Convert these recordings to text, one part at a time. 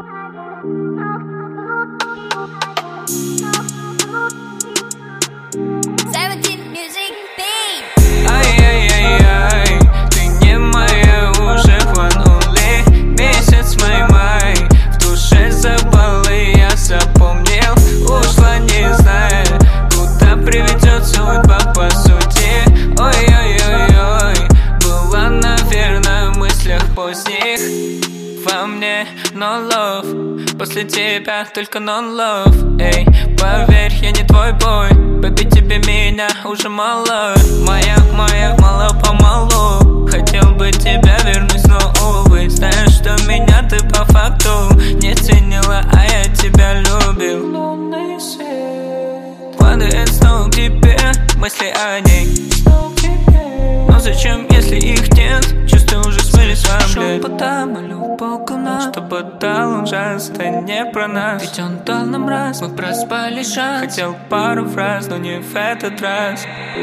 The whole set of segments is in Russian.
17 Music Beat. Ай-яй-яй-яй, ты не моя уже one only. Месяц май-май, в душе запалы, я запомнил. Ушла, не зная, куда приведет судьба по сути. Ой-ой-ой-ой, была, наверное, в мыслях поздних. Во мне no love, после тебя только non-love. Эй, поверь, я не твой бой, побить тебе меня уже мало. Моя, мало-помалу, хотел бы тебя вернуть, но увы. Знаешь, что меня ты по факту не ценила, а я тебя любил. Лунный свет падает снова к тебе, мысли о ней. Но зачем, если их нет? Чувства уже смылись во мне. Шепотом молю Бога нам, чтобы дал он шанс, это не про нас. Ведь он дал нам раз, мы проспали шанс. Хотел пару фраз, но не в этот раз.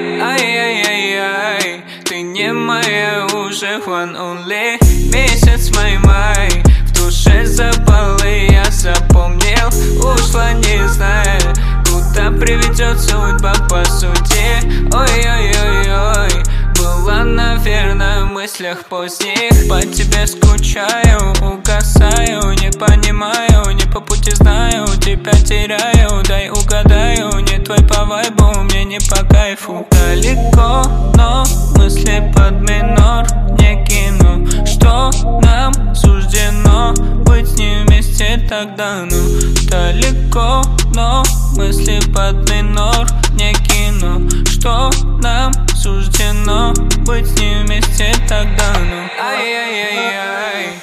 Ай-яй-яй-яй, ты не моя уже one only. Месяц май-май, в душе запалы, я запомнил. Ушла, не зная, куда приведет судьба по сути. Ой-ой-ой-ой, была, наверное, в мыслях поздних. По тебе скучаю, угасаю, не понимаю, не по пути знаю, тебя теряю. Дай угадаю, не твой по вайбу, мне не по кайфу. Далеко, но мысли под минор не кину. Что нам суждено быть с ним вместе тогда, ну. Далеко, но мысли под минор не кину. Что нам суждено быть с ним вместе тогда, ну. Ай-яй-яй-яй,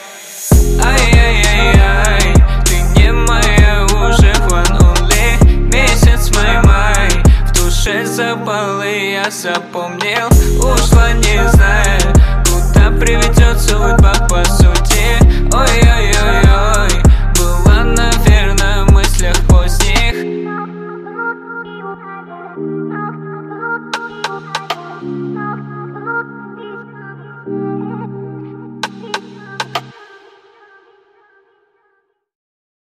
ай-яй-яй-яй, ты не моя уже one only. Месяц май-май, в душе запалы, я запомнил. Ушла, не зная, куда приведет судьба по сути. Ой-ой.